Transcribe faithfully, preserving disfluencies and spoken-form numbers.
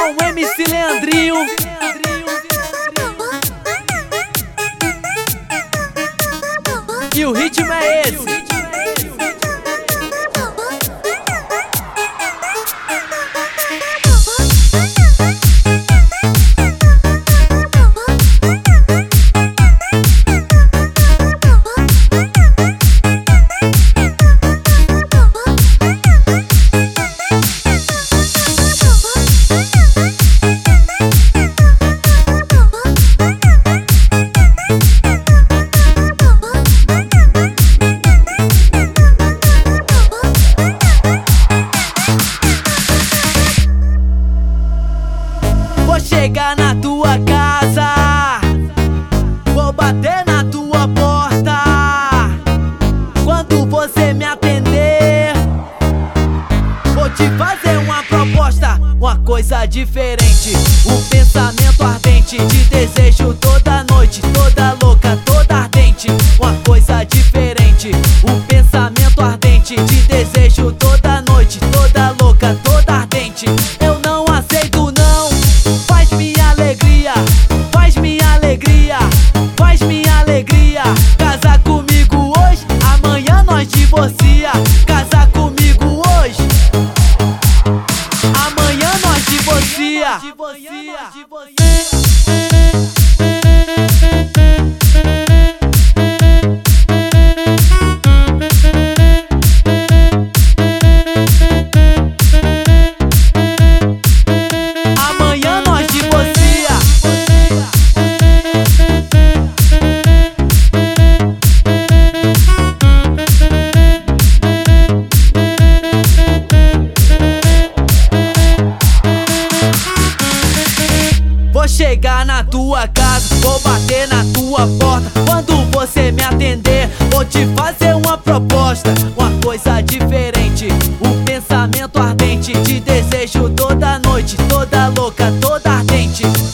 com o M C Leandrinho. E o ritmo é esse. Vou chegar na tua casa, vou bater na tua porta. Quando você me atender, vou te fazer uma proposta, uma coisa diferente. Um pensamento ardente, de desejo toda noite, toda louca, toda ardente. Uma coisa diferente, um pensamento ardente, de desejo toda noite, toda louca, toda ardente. Eu não aceito não, faz minha alegria, faz minha alegria, faz minha alegria. Casar comigo hoje, amanhã nós divorcia. Casar comigo hoje, amanhã nós divorcia. Amanhã nós divorcia. Vou chegar na tua casa, vou bater na tua porta. Quando você me atender, vou te fazer uma proposta, uma coisa diferente. Um pensamento ardente, de desejo toda noite, toda louca, toda ardente.